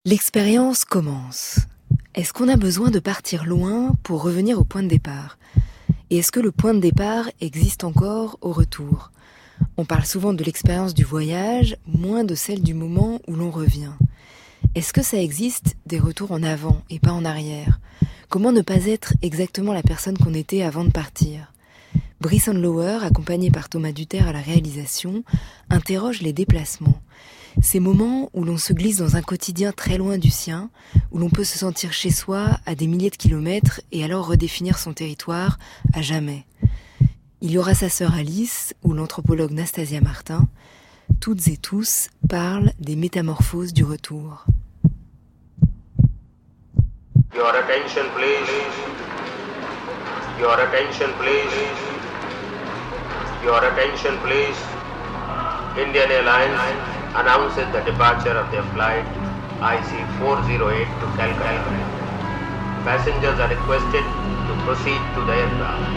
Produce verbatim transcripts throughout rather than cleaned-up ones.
L'expérience commence. Est-ce qu'on a besoin de partir loin pour revenir au point de départ ? Et est-ce que le point de départ existe encore au retour ? On parle souvent de l'expérience du voyage, moins de celle du moment où l'on revient. Est-ce que ça existe des retours en avant et pas en arrière ? Comment ne pas être exactement la personne qu'on était avant de partir ? Brice Andlauer, accompagné par Thomas Duterre à la réalisation, interroge les déplacements. Ces moments où l'on se glisse dans un quotidien très loin du sien, où l'on peut se sentir chez soi à des milliers de kilomètres et alors redéfinir son territoire à jamais. Il y aura sa sœur Alice ou l'anthropologue Nastasia Martin. Toutes et tous parlent des métamorphoses du retour. Your attention please. Your attention please. Your attention please. Indian Airlines announces the departure of their flight I C four oh eight to Calcutta. Passengers are requested to proceed to the aircraft.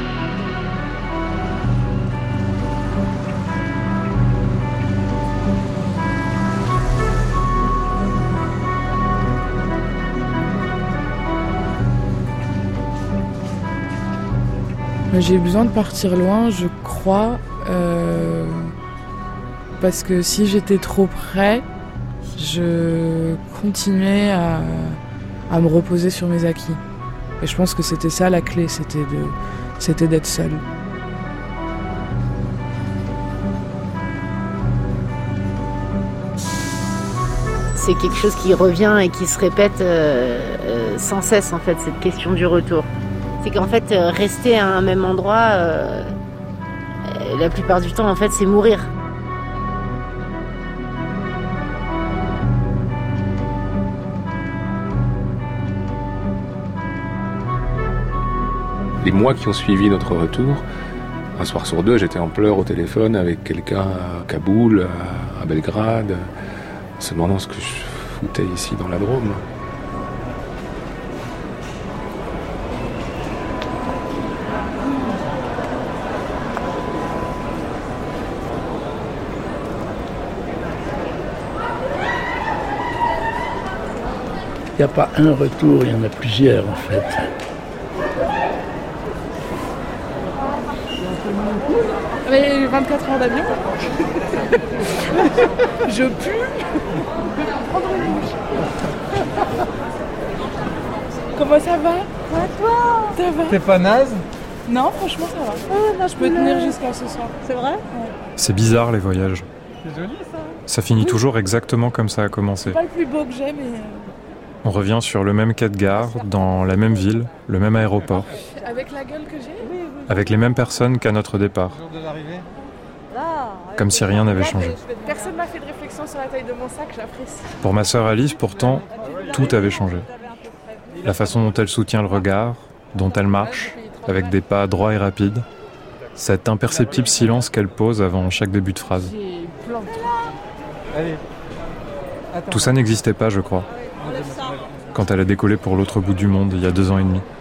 J'ai besoin de partir loin, je crois, euh, parce que si j'étais trop près, je continuais à, à me reposer sur mes acquis. Et je pense que c'était ça la clé, c'était, de, c'était d'être seule. C'est quelque chose qui revient et qui se répète euh, euh, sans cesse, en fait, cette question du retour. C'est qu'en fait, euh, rester à un même endroit, euh, euh, la plupart du temps, en fait, c'est mourir. Les mois qui ont suivi notre retour, un soir sur deux, j'étais en pleurs au téléphone avec quelqu'un à Kaboul, à Belgrade, en se demandant ce que je foutais ici dans la Drôme. Il n'y a pas un retour, il y en a plusieurs en fait. Mais vingt-quatre heures d'avion. Je pue. Comment ça va ? Ouais, toi Ça va ? T'es pas naze ? Non, franchement ça va. Oh, non, Je peux tenir jusqu'à ce soir. C'est vrai ? Ouais. C'est bizarre les voyages. C'est joli ça. Ça finit toujours exactement comme ça a commencé. C'est pas le plus beau que j'ai, mais... On revient sur le même quai de gare, dans la même ville, le même aéroport, Avec la gueule que j'ai ? Oui, oui. avec les mêmes personnes qu'à notre départ, Le jour de l'arrivée. comme si rien n'avait changé. Personne m'a fait de réflexion sur la taille de mon sac, j'apprécie. Pour ma sœur Alice, pourtant, tout avait changé. La façon dont elle soutient le regard, dont elle marche, avec des pas droits et rapides, cet imperceptible silence qu'elle pose avant chaque début de phrase. J'ai plein de trucs. Allez. Attends. Tout ça n'existait pas, je crois, quand elle a décollé pour l'autre bout du monde il y a deux ans et demi.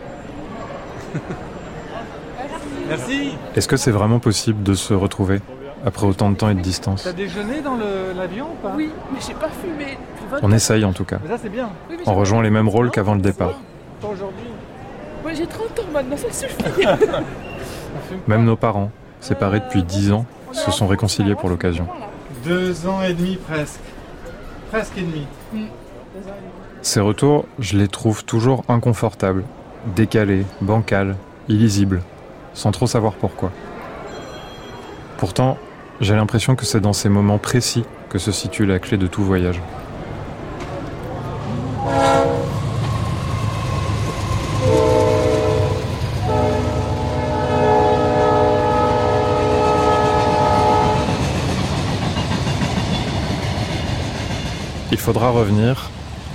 Merci. Est-ce que c'est vraiment possible de se retrouver après autant de temps et de distance ? T'as déjeuné dans le, l'avion ou pas ? Oui, mais j'ai pas fumé. On essaye en tout cas. Mais ça c'est bien. Oui, mais On j'ai- rejoint les mêmes rôles qu'avant le départ. Pas aujourd'hui. Moi j'ai trente ans maintenant, ça suffit. Même nos parents, séparés depuis dix ans, se sont réconciliés pour l'occasion. Deux ans et demi presque. Presque et demi. Ces retours, je les trouve toujours inconfortables, décalés, bancals, illisibles, sans trop savoir pourquoi. Pourtant, j'ai l'impression que c'est dans ces moments précis que se situe la clé de tout voyage. Il faudra revenir.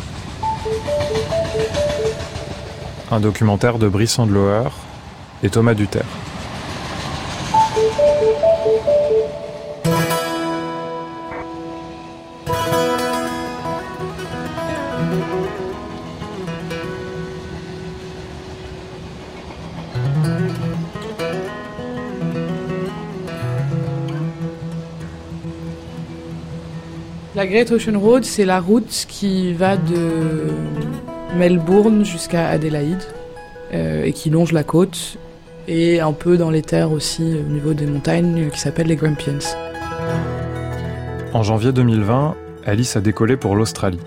Un documentaire de Brice Andlauer et Thomas Duterre. La la Great Ocean Road, c'est la route qui va de Melbourne jusqu'à Adélaïde euh, et qui longe la côte et un peu dans les terres aussi au niveau des montagnes qui s'appellent les Grampians. En janvier deux mille vingt, Alice a décollé pour l'Australie.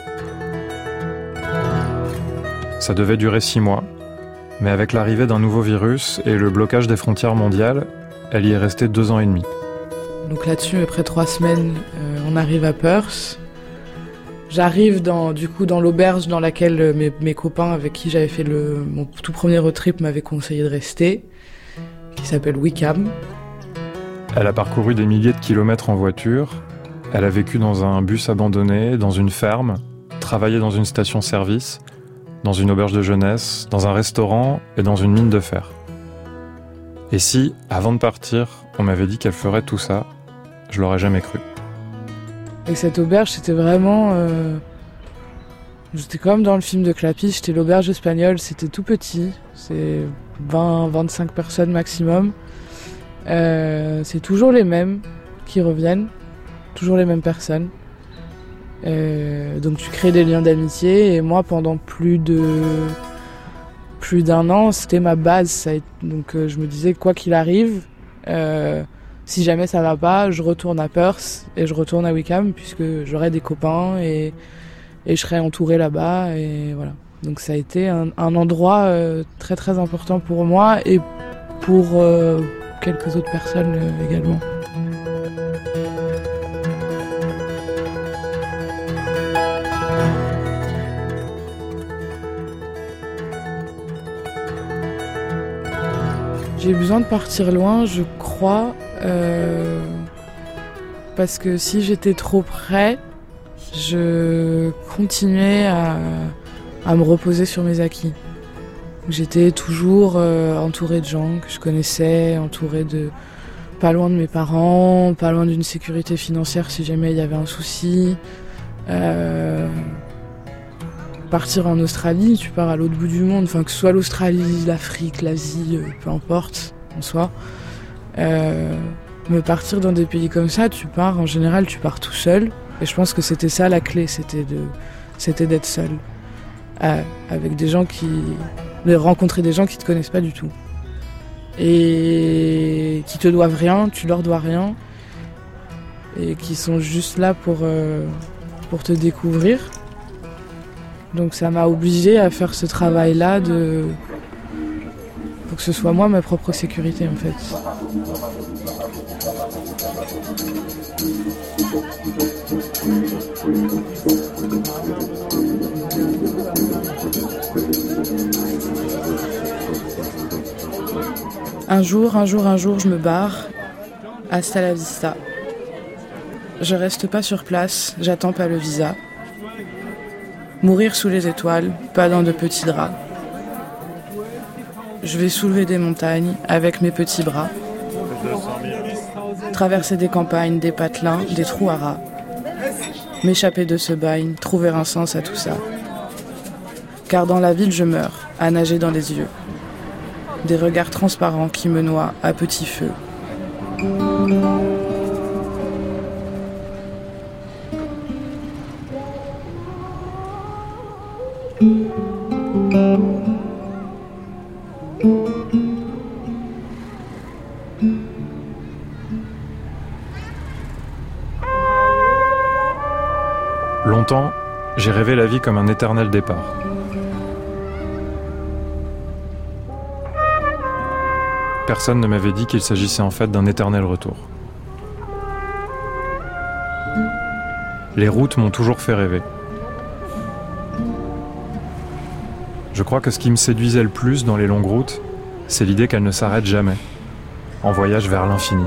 Ça devait durer six mois, mais avec l'arrivée d'un nouveau virus et le blocage des frontières mondiales, elle y est restée deux ans et demi. Donc là-dessus, après trois semaines, euh, on arrive à Perth. J'arrive dans, du coup dans l'auberge dans laquelle mes, mes copains avec qui j'avais fait le, mon tout premier road trip m'avaient conseillé de rester, qui s'appelle Wickham. Elle a parcouru des milliers de kilomètres en voiture. Elle a vécu dans un bus abandonné, dans une ferme, travaillé dans une station-service, dans une auberge de jeunesse, dans un restaurant et dans une mine de fer. Et si, avant de partir, on m'avait dit qu'elle ferait tout ça, je l'aurais jamais cru. Et cette auberge, c'était vraiment... Euh... C'était comme dans le film de Clapiche, c'était l'auberge espagnole, c'était tout petit, c'est vingt à vingt-cinq personnes maximum. Euh, c'est toujours les mêmes qui reviennent, toujours les mêmes personnes. Euh, donc tu crées des liens d'amitié et moi pendant plus de plus d'un an c'était ma base. Ça a été, donc euh, je me disais quoi qu'il arrive, euh, si jamais ça va pas, je retourne à Perth et je retourne à Wickham puisque j'aurai des copains et, et je serai entourée là-bas et voilà. Donc ça a été un, un endroit euh, très très important pour moi et pour euh, quelques autres personnes euh, également. J'ai besoin de partir loin, je crois, euh, parce que si j'étais trop près, je continuais à, à me reposer sur mes acquis. J'étais toujours euh, entourée de gens que je connaissais, entourée de pas loin de mes parents, pas loin d'une sécurité financière si jamais il y avait un souci. Euh, Partir en Australie, tu pars à l'autre bout du monde, enfin que ce soit l'Australie, l'Afrique, l'Asie, peu importe en soi. Euh, mais partir dans des pays comme ça, tu pars, en général, tu pars tout seul. Et je pense que c'était ça la clé, c'était de, c'était d'être seul, euh, avec des gens qui, de rencontrer des gens qui te connaissent pas du tout et qui te doivent rien, tu leur dois rien, et qui sont juste là pour euh, pour te découvrir. Donc ça m'a obligée à faire ce travail-là de... pour que ce soit moi ma propre sécurité en fait. Un jour, un jour, un jour, je me barre. Hasta la vista. Je reste pas sur place, j'attends pas le visa. Mourir sous les étoiles, pas dans de petits draps. Je vais soulever des montagnes avec mes petits bras. Traverser des campagnes, des patelins, des trous à rats. M'échapper de ce bagne, trouver un sens à tout ça. Car dans la ville je meurs, à nager dans les yeux. Des regards transparents qui me noient à petit feu. Longtemps, j'ai rêvé la vie comme un éternel départ. Personne ne m'avait dit qu'il s'agissait en fait d'un éternel retour. Les routes m'ont toujours fait rêver. Je crois que ce qui me séduisait le plus dans les longues routes, c'est l'idée qu'elles ne s'arrêtent jamais, en voyage vers l'infini.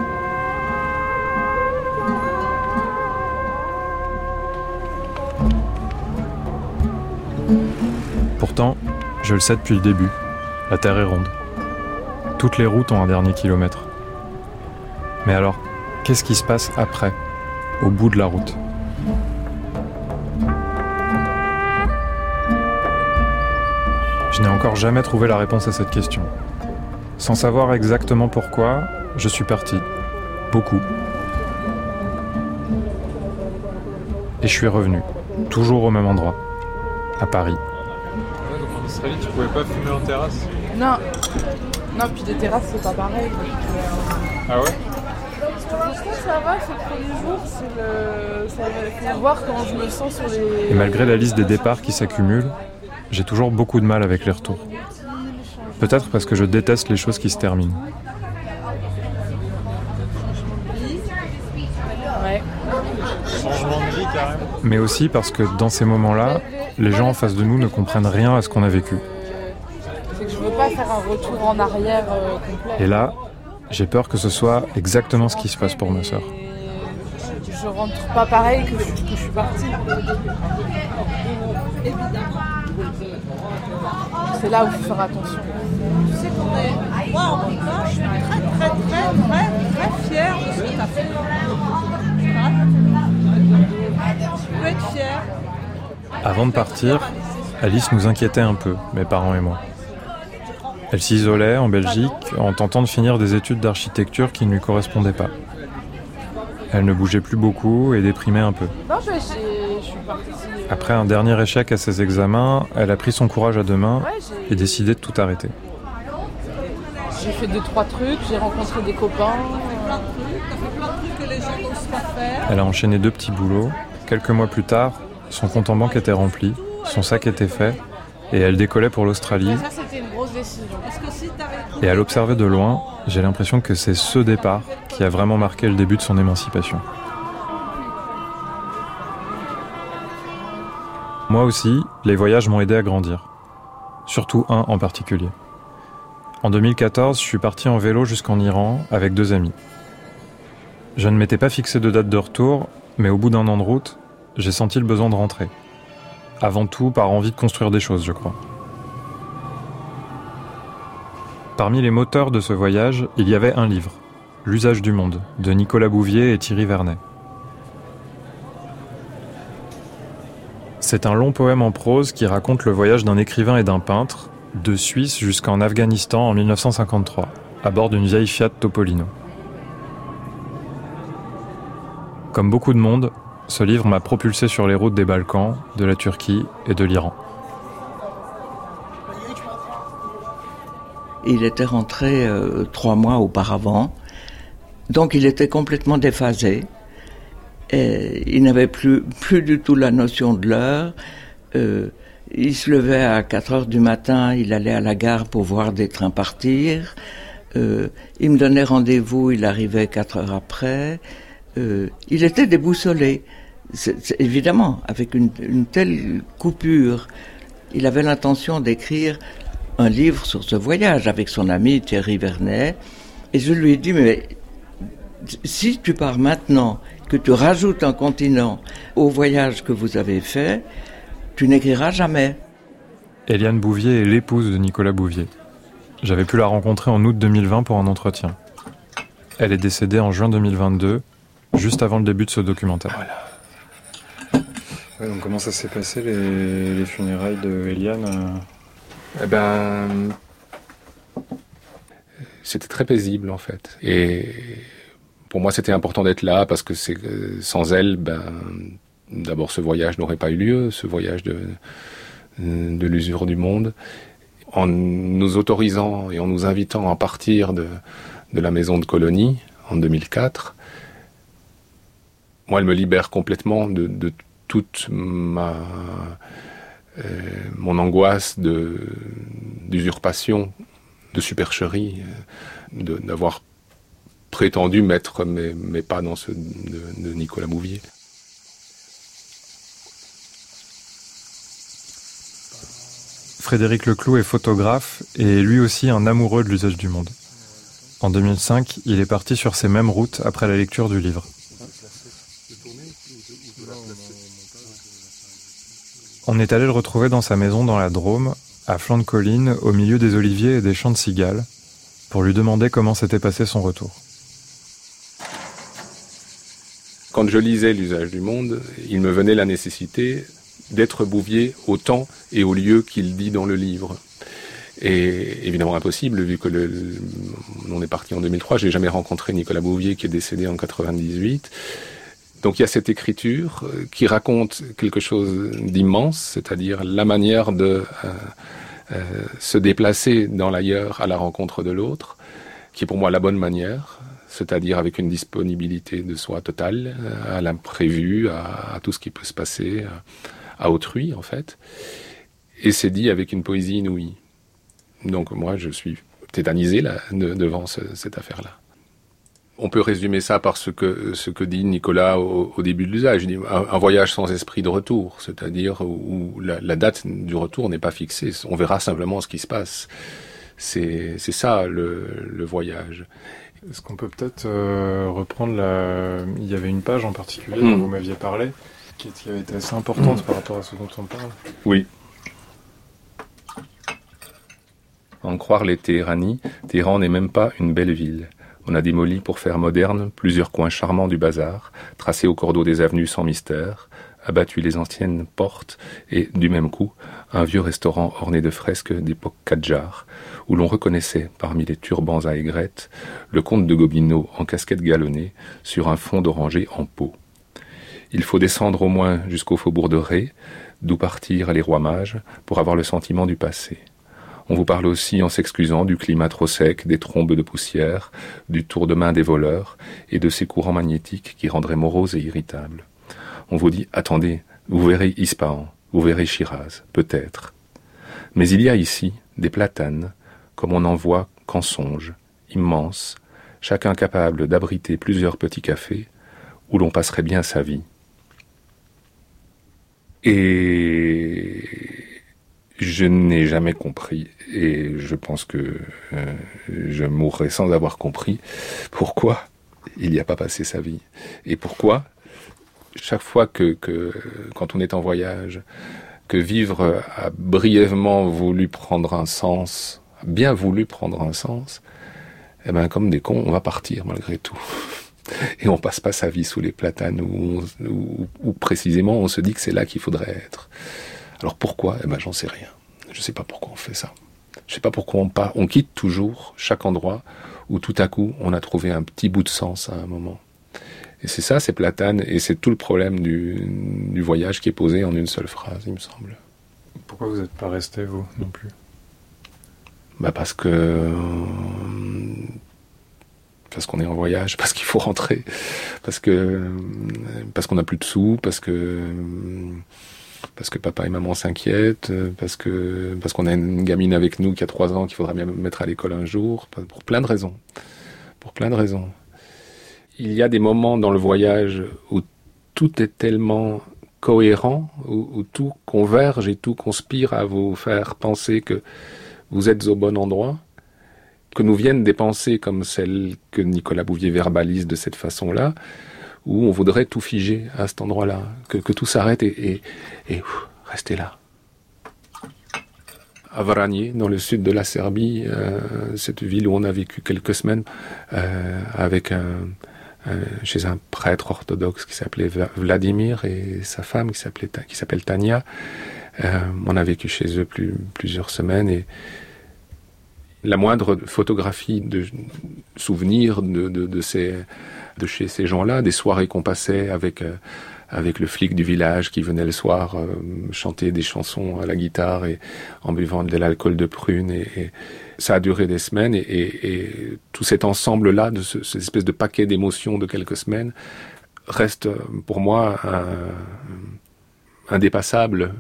Pourtant, je le sais depuis le début, la Terre est ronde. Toutes les routes ont un dernier kilomètre. Mais alors, qu'est-ce qui se passe après, au bout de la route ? Je n'ai encore jamais trouvé la réponse à cette question. Sans savoir exactement pourquoi, je suis parti. Beaucoup. Et je suis revenu, toujours au même endroit, à Paris. Ouais, donc en Australie, tu pouvais pas fumer en terrasse? Non, non, puis des terrasses, c'est pas pareil. Ah ouais? Franchement, ça va, c'est le premier jour, c'est le... ça va voir comment je me sens sur les... Et malgré la liste des départs qui s'accumule, j'ai toujours beaucoup de mal avec les retours. Peut-être parce que je déteste les choses qui se terminent. Ouais. Changement de vie, carrément. Mais aussi parce que dans ces moments-là, les gens en face de nous ne comprennent rien à ce qu'on a vécu. C'est que je veux pas faire un retour en arrière euh, complet. Et là, j'ai peur que ce soit exactement ce qui se passe pour ma sœur. Je, je rentre pas pareil que, que je suis partie. C'est là où il faut faire attention. Tu sais qu'on est... Moi, en tout cas, je suis très, très, très, très, très fière de ce que tu as fait. Tu peux être fière. Avant de partir, Alice nous inquiétait un peu, mes parents et moi. Elle s'isolait en Belgique en tentant de finir des études d'architecture qui ne lui correspondaient pas. Elle ne bougeait plus beaucoup et déprimait un peu. Non, mais j'ai... je suis partie... Après un dernier échec à ses examens, elle a pris son courage à deux mains Ouais, et décidé de tout arrêter. J'ai fait deux, trois trucs, j'ai rencontré des copains. Plein de trucs, tu as fait plein de trucs que les gens n'osent pas faire. Elle a enchaîné deux petits boulots. Quelques mois plus tard, son compte en banque était rempli, son sac était fait, et elle décollait pour l'Australie. Ça, c'était une grosse décision. Parce que si t'avais... Et à l'observer de loin, j'ai l'impression que c'est ce départ qui a vraiment marqué le début de son émancipation. Moi aussi, les voyages m'ont aidé à grandir. Surtout un en particulier. En deux mille quatorze, je suis parti en vélo jusqu'en Iran avec deux amis. Je ne m'étais pas fixé de date de retour, mais au bout d'un an de route, j'ai senti le besoin de rentrer. Avant tout par envie de construire des choses, je crois. Parmi les moteurs de ce voyage, il y avait un livre, L'usage du monde, de Nicolas Bouvier et Thierry Vernet. C'est un long poème en prose qui raconte le voyage d'un écrivain et d'un peintre, de Suisse jusqu'en Afghanistan en mille neuf cent cinquante-trois, à bord d'une vieille Fiat Topolino. Comme beaucoup de monde, ce livre m'a propulsé sur les routes des Balkans, de la Turquie et de l'Iran. Il était rentré euh, trois mois auparavant, donc il était complètement déphasé. Et il n'avait plus, plus du tout la notion de l'heure. Euh, il se levait à quatre heures du matin, il allait à la gare pour voir des trains partir. Euh, il me donnait rendez-vous, il arrivait quatre heures après. Euh, il était déboussolé. C'est, c'est, évidemment, avec une, une telle coupure, il avait l'intention d'écrire un livre sur ce voyage avec son ami Thierry Vernet. Et je lui ai dit, mais si tu pars maintenant, que tu rajoutes un continent au voyage que vous avez fait, tu n'écriras jamais. Eliane Bouvier est l'épouse de Nicolas Bouvier. J'avais pu la rencontrer en août deux mille vingt pour un entretien. Elle est décédée en juin deux mille vingt-deux, juste avant le début de ce documentaire. Voilà. Ouais, donc comment ça s'est passé, les, les funérailles de Eliane? Eh ben... C'était très paisible, en fait. Et... pour moi, c'était important d'être là parce que c'est, sans elle, ben, d'abord, ce voyage n'aurait pas eu lieu, ce voyage de, de l'usure du monde. En nous autorisant et en nous invitant à partir de, de la maison de colonie en deux mille quatre, moi, elle me libère complètement de, de toute ma, euh, mon angoisse de, d'usurpation, de supercherie, de, d'avoir prétendu mettre mes, mes pas dans ceux de, de Nicolas Bouvier. Frédéric Leclou est photographe et lui aussi un amoureux de l'usage du monde. En deux mille cinq, il est parti sur ces mêmes routes après la lecture du livre. On est allé le retrouver dans sa maison dans la Drôme, à flanc de colline, au milieu des oliviers et des champs de cigales, pour lui demander comment s'était passé son retour. Quand je lisais l'usage du monde, il me venait la nécessité d'être Bouvier au temps et au lieu qu'il dit dans le livre. Et évidemment impossible, vu que le, le, on est parti en deux mille trois, j'ai jamais rencontré Nicolas Bouvier qui est décédé en quatre-vingt-dix-huit. Donc il y a cette écriture qui raconte quelque chose d'immense, c'est-à-dire la manière de euh, euh, se déplacer dans l'ailleurs à la rencontre de l'autre, qui est pour moi la bonne manière, c'est-à-dire avec une disponibilité de soi totale à l'imprévu, à, à tout ce qui peut se passer, à, à autrui en fait. Et c'est dit avec une poésie inouïe. Donc moi je suis tétanisé là, de, devant ce, cette affaire-là. On peut résumer ça par ce que, ce que dit Nicolas au, au début de l'usage. Il dit un, un voyage sans esprit de retour, c'est-à-dire où la, la date du retour n'est pas fixée. On verra simplement ce qui se passe. C'est, c'est ça le, le voyage. Est-ce qu'on peut peut-être euh, reprendre la... Il y avait une page en particulier mmh. dont vous m'aviez parlé, qui, qui avait été assez importante mmh. par rapport à ce dont on parle. Oui. À en croire les Téhéranis, Téhéran n'est même pas une belle ville. On a démoli pour faire moderne plusieurs coins charmants du bazar, tracé au cordeau des avenues sans mystère, abattu les anciennes portes et, du même coup, un vieux restaurant orné de fresques d'époque Kadjar, où l'on reconnaissait, parmi les turbans à aigrettes, le comte de Gobineau en casquette galonnée sur un fond d'oranger en pot. Il faut descendre au moins jusqu'au faubourg de Ré, d'où partirent les rois mages, pour avoir le sentiment du passé. On vous parle aussi, en s'excusant, du climat trop sec, des trombes de poussière, du tour de main des voleurs et de ces courants magnétiques qui rendraient morose et irritable. On vous dit, attendez, vous verrez Ispahan, vous verrez Shiraz, peut-être. Mais il y a ici des platanes, comme on n'en voit qu'en songe, immenses, chacun capable d'abriter plusieurs petits cafés, où l'on passerait bien sa vie. Et je n'ai jamais compris, et je pense que euh, je mourrai sans avoir compris, pourquoi il n'y a pas passé sa vie. Et pourquoi, chaque fois que, que, quand on est en voyage, que vivre a brièvement voulu prendre un sens, bien voulu prendre un sens, eh ben, comme des cons, on va partir malgré tout. Et on passe pas sa vie sous les platanes, où, on, où, où précisément on se dit que c'est là qu'il faudrait être. Alors pourquoi ? Eh ben, j'en sais rien. Je sais pas pourquoi on fait ça. Je sais pas pourquoi on part. On quitte toujours chaque endroit où tout à coup on a trouvé un petit bout de sens à un moment. Et c'est ça, c'est platane, et c'est tout le problème du, du voyage qui est posé en une seule phrase, il me semble. Pourquoi vous n'êtes pas resté, vous, non plus ? Bah parce que... parce qu'on est en voyage, parce qu'il faut rentrer, parce que parce qu'on n'a plus de sous, parce que parce que papa et maman s'inquiètent, parce que parce qu'on a une gamine avec nous qui a trois ans qu'il faudra bien mettre à l'école un jour, pour plein de raisons, pour plein de raisons. Il y a des moments dans le voyage où tout est tellement cohérent, où, où tout converge et tout conspire à vous faire penser que vous êtes au bon endroit, que nous viennent des pensées comme celles que Nicolas Bouvier verbalise de cette façon-là, où on voudrait tout figer à cet endroit-là, que, que tout s'arrête et, et, et ouf, rester là. À Vranje, dans le sud de la Serbie, euh, cette ville où on a vécu quelques semaines, euh, avec un, un, chez un prêtre orthodoxe qui s'appelait Vladimir et sa femme qui s'appelait qui s'appelle Tania. Euh, on a vécu chez eux plus, plusieurs semaines et la moindre photographie de souvenirs de, de, de, ces, de chez ces gens-là, des soirées qu'on passait avec, euh, avec le flic du village qui venait le soir euh, chanter des chansons à la guitare et en buvant de l'alcool de prune. Et, et ça a duré des semaines et, et, et tout cet ensemble-là, de ce, cette espèce de paquet d'émotions de quelques semaines, reste pour moi un, indépassable.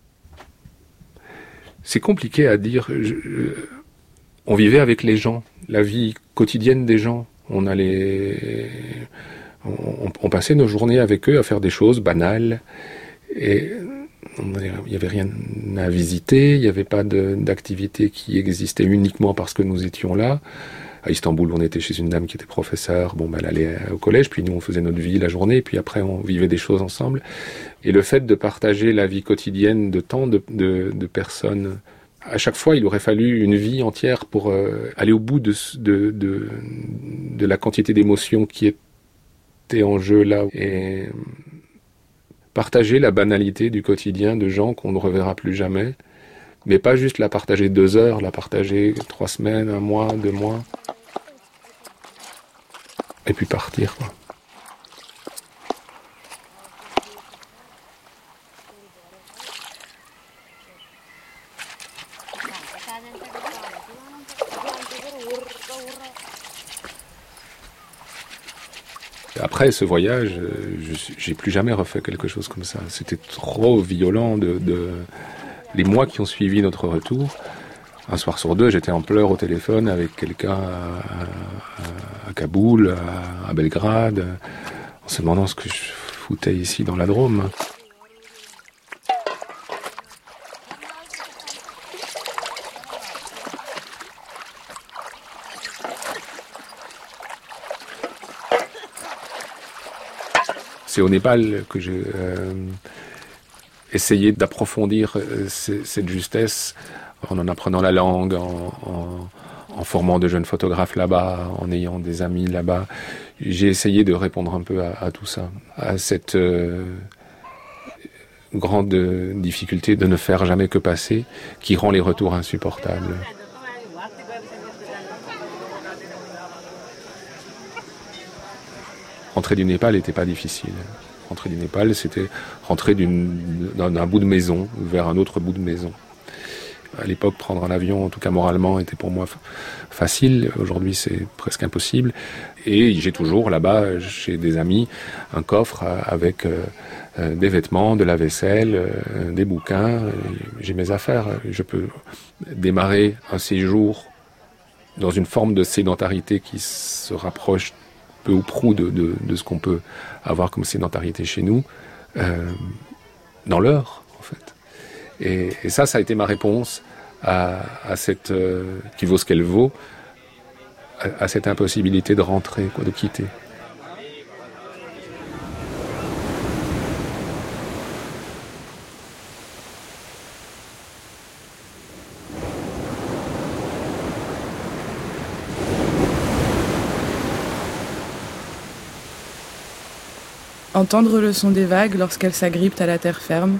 C'est compliqué à dire... Je, on vivait avec les gens, la vie quotidienne des gens. On allait, on, on passait nos journées avec eux à faire des choses banales. Et il n'y avait rien à visiter, il n'y avait pas de, d'activité qui existait uniquement parce que nous étions là. À Istanbul, on était chez une dame qui était professeure. Bon, ben, elle allait au collège, puis nous, on faisait notre vie la journée, puis après, on vivait des choses ensemble. Et le fait de partager la vie quotidienne de tant de, de, de personnes, à chaque fois, il aurait fallu une vie entière pour euh, aller au bout de, de, de, de la quantité d'émotions qui étaient en jeu là. Et partager la banalité du quotidien de gens qu'on ne reverra plus jamais, mais pas juste la partager deux heures, la partager trois semaines, un mois, deux mois, et puis partir, quoi. Après ce voyage, je j'ai plus jamais refait quelque chose comme ça. C'était trop violent. De, de... Les mois qui ont suivi notre retour, un soir sur deux, j'étais en pleurs au téléphone avec quelqu'un à, à, à Kaboul, à, à Belgrade, en se demandant ce que je foutais ici dans la Drôme. C'est au Népal que j'ai euh, essayé d'approfondir euh, c- cette justesse en en apprenant la langue, en, en, en formant de jeunes photographes là-bas, en ayant des amis là-bas. J'ai essayé de répondre un peu à, à tout ça, à cette euh, grande difficulté de ne faire jamais que passer, qui rend les retours insupportables. Rentrer du Népal n'était pas difficile. Rentrer du Népal, c'était rentrer d'une, d'un, d'un bout de maison vers un autre bout de maison. À l'époque, prendre un avion, en tout cas moralement, était pour moi f- facile. Aujourd'hui, c'est presque impossible. Et j'ai toujours là-bas, chez des amis, un coffre avec euh, euh, des vêtements, de la vaisselle, euh, des bouquins. J'ai mes affaires. Je peux démarrer un séjour dans une forme de sédentarité qui se rapproche peu ou prou de, de, de ce qu'on peut avoir comme sédentarité chez nous, euh, dans l'heure, en fait. Et, et ça, ça a été ma réponse à, à cette, euh, qui vaut ce qu'elle vaut, à, à cette impossibilité de rentrer, quoi, de quitter. Entendre le son des vagues lorsqu'elles s'agrippent à la terre ferme.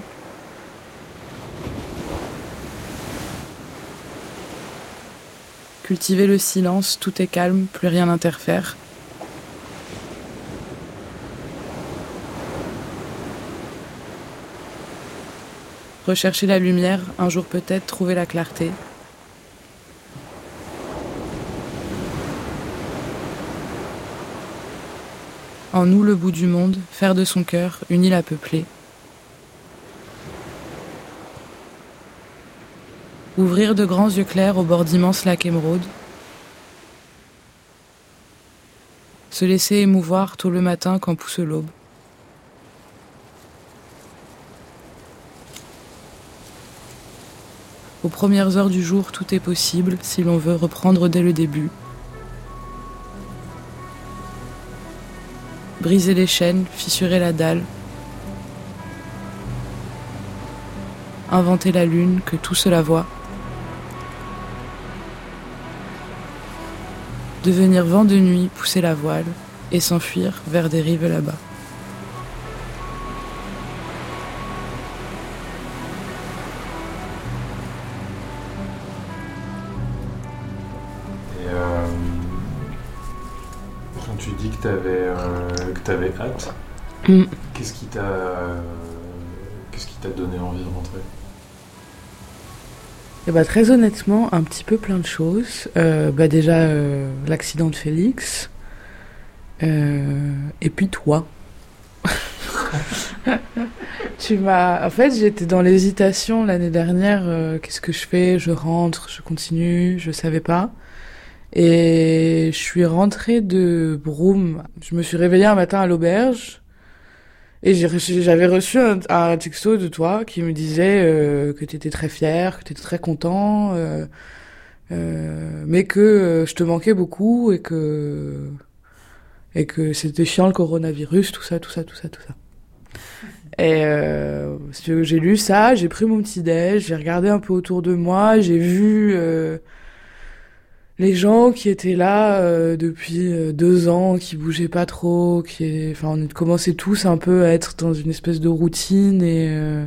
Cultiver le silence, tout est calme, plus rien n'interfère. Rechercher la lumière, un jour peut-être trouver la clarté. En nous le bout du monde, faire de son cœur une île à peupler. Ouvrir de grands yeux clairs au bord d'immenses lacs émeraudes. Se laisser émouvoir tôt le matin quand pousse l'aube. Aux premières heures du jour, tout est possible si l'on veut reprendre dès le début. Briser les chaînes, fissurer la dalle. Inventer la lune, que tout cela voit. Devenir vent de nuit, pousser la voile et s'enfuir vers des rives là-bas. Et euh, quand tu dis que tu avais euh, que tu avais hâte, mm. qu'est-ce qui t'a euh, qu'est-ce qui t'a donné envie de rentrer? Et bah, très honnêtement, un petit peu plein de choses. Euh, bah, déjà, euh, l'accident de Félix. Euh, et puis toi. Tu m'as... En fait, j'étais dans l'hésitation l'année dernière. Euh, qu'est-ce que je fais? Je rentre, je continue, je savais pas. Et je suis rentrée de Broome. Je me suis réveillée un matin à l'auberge. Et j'ai reçu, j'avais reçu un, un texto de toi qui me disait euh, que t'étais très fier, que t'étais très content, euh, euh, mais que euh, je te manquais beaucoup et que et que c'était chiant le coronavirus, tout ça, tout ça, tout ça, tout ça. Et euh, j'ai lu ça, j'ai pris mon petit déj, j'ai regardé un peu autour de moi, j'ai vu euh, les gens qui étaient là euh, depuis euh, deux ans, qui bougeaient pas trop, qui, enfin, on commençait tous un peu à être dans une espèce de routine et euh,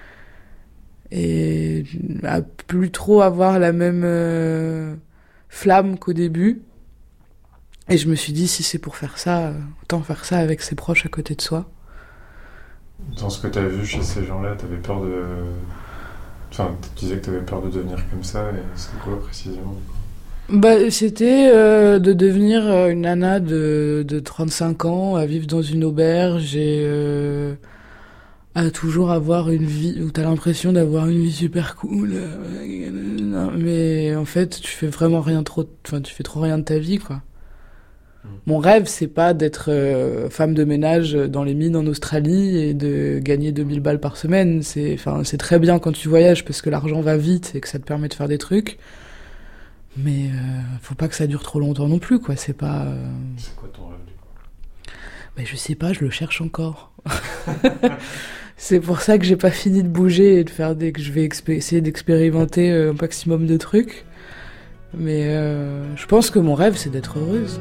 et à plus trop avoir la même euh, flamme qu'au début. Et je me suis dit, si c'est pour faire ça, autant faire ça avec ses proches à côté de soi. Dans ce que tu as vu chez ces gens-là, tu avais peur de Enfin, tu disais que tu avais peur de devenir comme ça, et c'est quoi précisément? Bah, c'était euh, de devenir une nana de, de trente-cinq ans, à vivre dans une auberge et euh, à toujours avoir une vie où t'as l'impression d'avoir une vie super cool. Non, mais en fait, tu fais vraiment rien trop, enfin, tu fais trop rien de ta vie, quoi. Mon rêve, c'est pas d'être euh, femme de ménage dans les mines en Australie et de gagner deux mille balles par semaine. C'est, enfin, c'est très bien quand tu voyages parce que l'argent va vite et que ça te permet de faire des trucs. Mais euh, faut pas que ça dure trop longtemps non plus, quoi. C'est pas. Euh... C'est quoi ton rêve, du coup? Ben, je sais pas, je le cherche encore. C'est pour ça que j'ai pas fini de bouger et de faire des. que je vais expé- essayer d'expérimenter euh, un maximum de trucs. Mais euh, je pense que mon rêve, c'est d'être heureuse.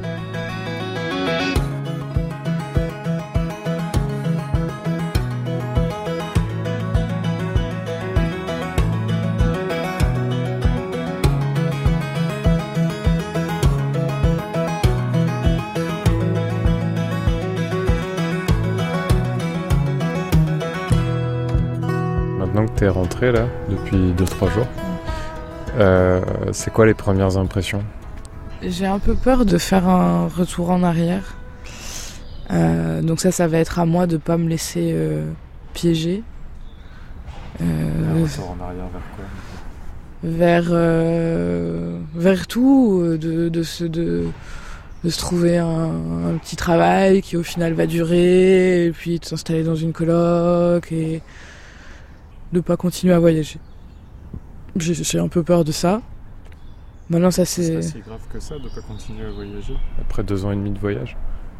Maintenant que t'es rentré là, depuis deux trois jours, euh, c'est quoi les premières impressions? J'ai un peu peur de faire un retour en arrière. Euh, donc ça, ça va être à moi de pas me laisser euh, piéger. Euh, un retour en arrière vers quoi? Vers, euh, vers tout, de, de, se, de, de se trouver un, un petit travail qui au final va durer, et puis de s'installer dans une coloc, et de pas continuer à voyager. J'ai, j'ai un peu peur de ça. Maintenant, ça c'est... C'est pas si grave que ça de pas continuer à voyager après deux ans et demi de voyage?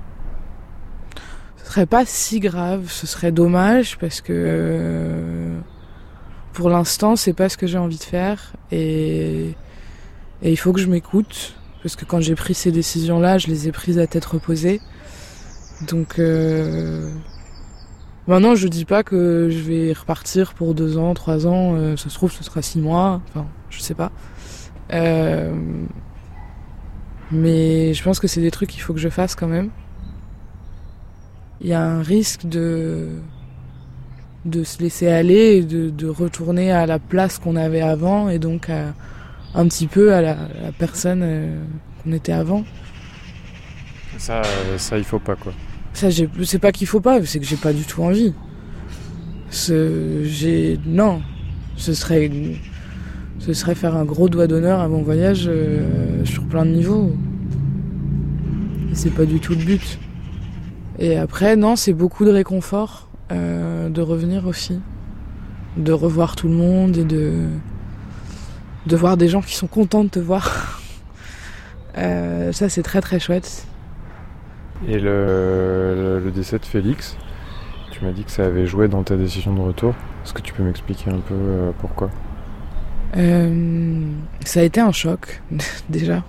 Ce serait pas si grave, ce serait dommage parce que euh, pour l'instant, c'est pas ce que j'ai envie de faire et, et il faut que je m'écoute parce que quand j'ai pris ces décisions-là, je les ai prises à tête reposée. Donc euh, maintenant, je dis pas que je vais repartir pour deux ans, trois ans. Euh, ça se trouve, ce sera six mois. Enfin, je sais pas. Euh, mais je pense que c'est des trucs qu'il faut que je fasse quand même. Il y a un risque de de se laisser aller et de, de retourner à la place qu'on avait avant et donc à, un petit peu à la, à la personne euh, qu'on était avant. Ça, ça il faut pas quoi. Ça, j'ai, c'est pas qu'il faut pas, c'est que j'ai pas du tout envie. Ce, j'ai, non, ce serait, ce serait faire un gros doigt d'honneur à mon voyage euh, sur plein de niveaux. Et c'est pas du tout le but. Et après, non, c'est beaucoup de réconfort euh, de revenir aussi, de revoir tout le monde et de de voir des gens qui sont contents de te voir. euh, ça, c'est très très chouette. Et le, le, le décès de Félix, tu m'as dit que ça avait joué dans ta décision de retour. Est-ce que tu peux m'expliquer un peu euh, pourquoi? euh, Ça a été un choc, déjà.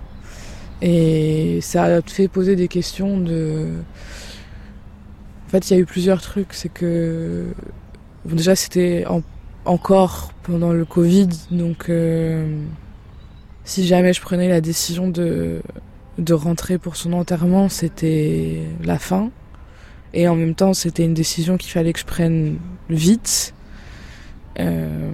Et ça a fait poser des questions de... En fait, il y a eu plusieurs trucs. C'est que... Bon, déjà, c'était en... encore pendant le Covid. Donc, euh... si jamais je prenais la décision de... de rentrer pour son enterrement, c'était la fin. Et en même temps, c'était une décision qu'il fallait que je prenne vite. Euh...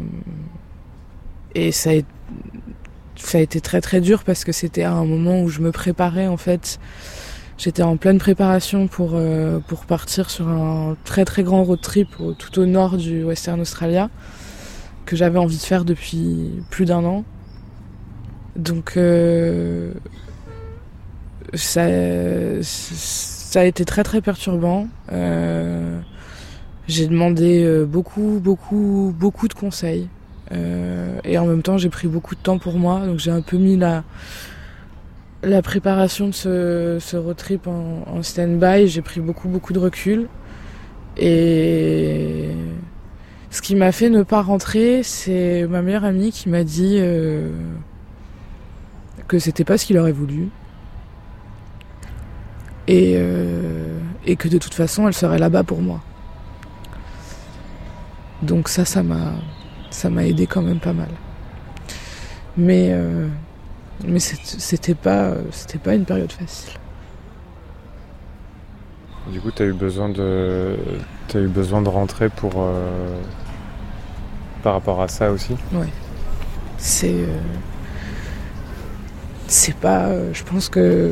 Et ça a... ça a été très très dur parce que c'était à un moment où je me préparais en fait. J'étais en pleine préparation pour, euh, pour partir sur un très très grand road trip au, tout au nord du Western Australia que j'avais envie de faire depuis plus d'un an. Donc euh, ça, ça a été très très perturbant. Euh, j'ai demandé beaucoup beaucoup beaucoup de conseils. Euh, et en même temps j'ai pris beaucoup de temps pour moi, donc j'ai un peu mis la, la préparation de ce, ce road trip en, en stand-by. J'ai pris beaucoup beaucoup de recul et ce qui m'a fait ne pas rentrer, c'est ma meilleure amie qui m'a dit euh, que c'était pas ce qu'il aurait voulu et, euh, et que de toute façon elle serait là-bas pour moi. Donc ça ça m'a ça m'a aidé quand même pas mal. Mais, euh, mais c'était pas, c'était pas une période facile. Du coup, t'as eu besoin de, t'as eu besoin de rentrer pour, euh, par rapport à ça aussi. Ouais. C'est... Euh... C'est pas... Euh, je pense que...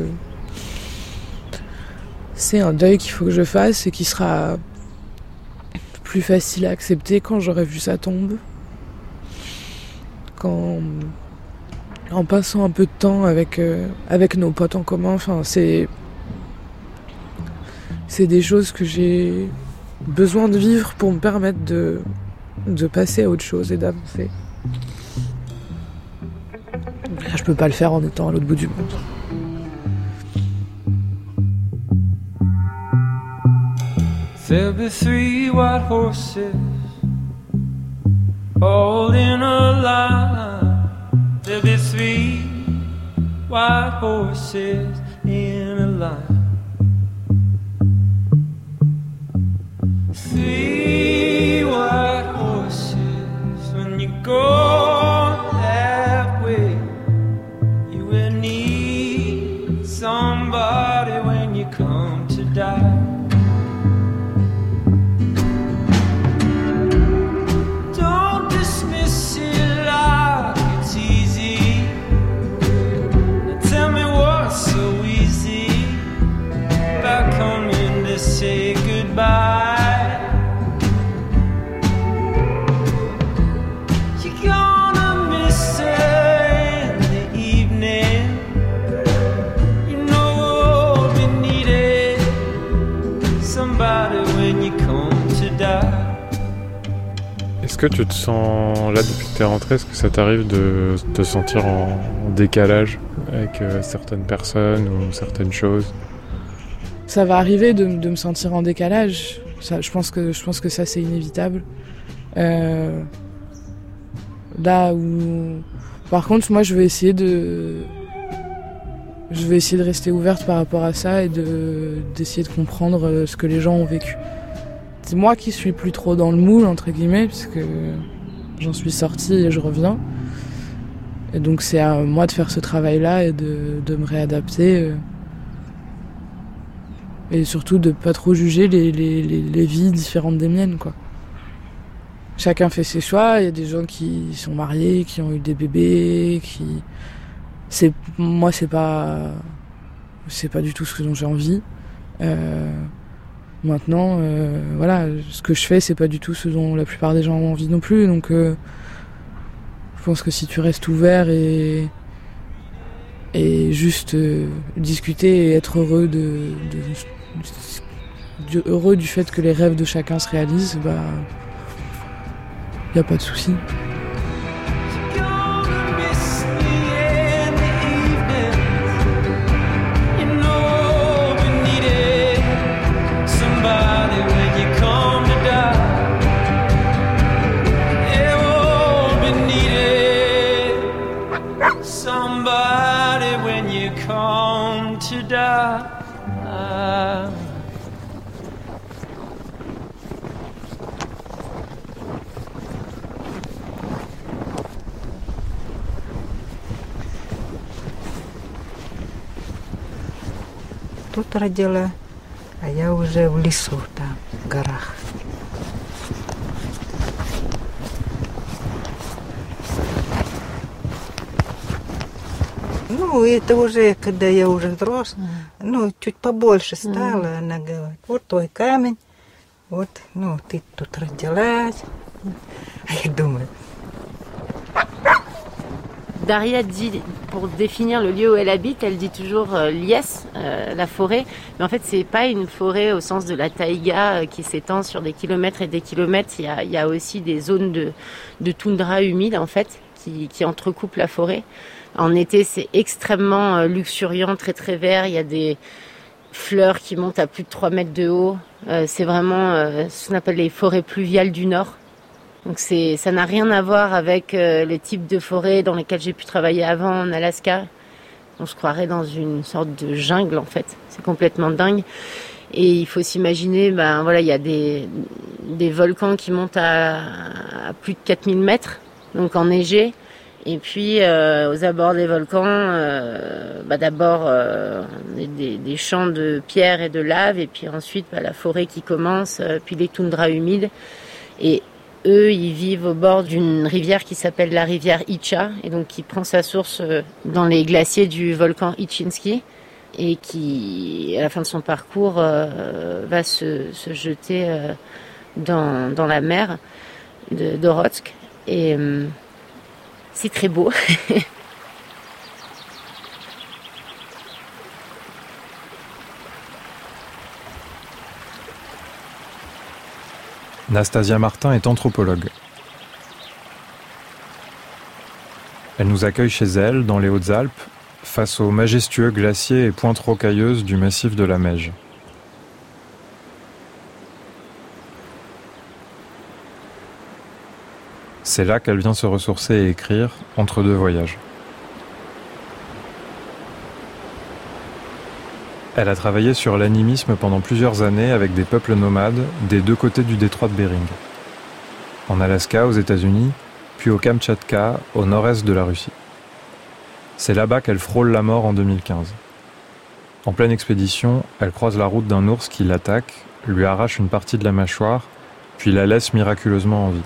C'est un deuil qu'il faut que je fasse et qui sera plus facile à accepter quand j'aurai vu sa tombe. Quand... En passant un peu de temps avec, euh, avec nos potes en commun, enfin, c'est... C'est des choses que j'ai besoin de vivre pour me permettre de, de passer à autre chose et d'avancer. Je peux pas le faire en étant à l'autre bout du monde. There'll be three white horses all in a line. There'll be three white horses in a line. Three white horses, when you go that way, you will need somebody when you come to die. Don't dismiss it like it's easy. Now tell me what's so easy about coming to say goodbye. Est-ce que tu te sens, là depuis que tu es rentré, est-ce que ça t'arrive de te sentir en décalage avec euh, certaines personnes ou certaines choses? Ça va arriver de, de me sentir en décalage. Ça, je, pense que, je pense que ça c'est inévitable. Euh, là où... Par contre, moi je vais essayer de... Je vais essayer de rester ouverte par rapport à ça et de, d'essayer de comprendre ce que les gens ont vécu. C'est moi qui suis plus trop dans le moule, entre guillemets, puisque j'en suis sortie et je reviens. Et donc c'est à moi de faire ce travail-là et de, de me réadapter. Et surtout de pas trop juger les, les, les, les vies différentes des miennes, quoi. Chacun fait ses choix, il y a des gens qui sont mariés, qui ont eu des bébés, qui... C'est, moi, c'est pas... C'est pas du tout ce dont j'ai envie. Euh... Maintenant, euh, voilà, ce que je fais, c'est pas du tout ce dont la plupart des gens ont envie non plus. Donc, euh, je pense que si tu restes ouvert et et juste euh, discuter et être heureux de, de, de heureux du fait que les rêves de chacun se réalisent, bah, y a pas de souci. Тут родила, а я уже в лесу, там, в горах. Ну, это уже, когда я уже взрослая, ну, чуть побольше стала, mm. она говорит, вот твой камень, вот, ну, ты тут родилась. А я думаю... Daria dit, pour définir le lieu où elle habite, elle dit toujours euh, liesse, euh, la forêt. Mais en fait, c'est pas une forêt au sens de la taïga euh, qui s'étend sur des kilomètres et des kilomètres. Il y a, il y a aussi des zones de, de toundra humide, en fait, qui, qui entrecoupent la forêt. En été, c'est extrêmement euh, luxuriant, très très vert. Il y a des fleurs qui montent à plus de trois mètres de haut. Euh, c'est vraiment euh, ce qu'on appelle les forêts pluviales du Nord. Donc c'est, ça n'a rien à voir avec euh, les types de forêts dans lesquelles j'ai pu travailler avant en Alaska. On se croirait dans une sorte de jungle en fait. C'est complètement dingue. Et il faut s'imaginer, ben voilà, il y a des, des volcans qui montent à, à plus de quatre mille mètres, donc enneigés. Et puis euh, aux abords des volcans, euh, bah, d'abord euh, des, des champs de pierre et de lave, et puis ensuite bah, la forêt qui commence, euh, puis les toundras humides. Et eux, ils vivent au bord d'une rivière qui s'appelle la rivière Icha, et donc qui prend sa source dans les glaciers du volcan Ichinsky, et qui, à la fin de son parcours, euh, va se, se jeter euh, dans, dans la mer de, d'Orotsk. Et euh, c'est très beau. Nastasia Martin est anthropologue. Elle nous accueille chez elle, dans les Hautes-Alpes, face aux majestueux glaciers et pointes rocailleuses du massif de la Meije. C'est là qu'elle vient se ressourcer et écrire, entre deux voyages. Elle a travaillé sur l'animisme pendant plusieurs années avec des peuples nomades des deux côtés du détroit de Bering. En Alaska, aux États-Unis, puis au Kamtchatka, au nord-est de la Russie. C'est là-bas qu'elle frôle la mort en deux mille quinze. En pleine expédition, elle croise la route d'un ours qui l'attaque, lui arrache une partie de la mâchoire, puis la laisse miraculeusement en vie.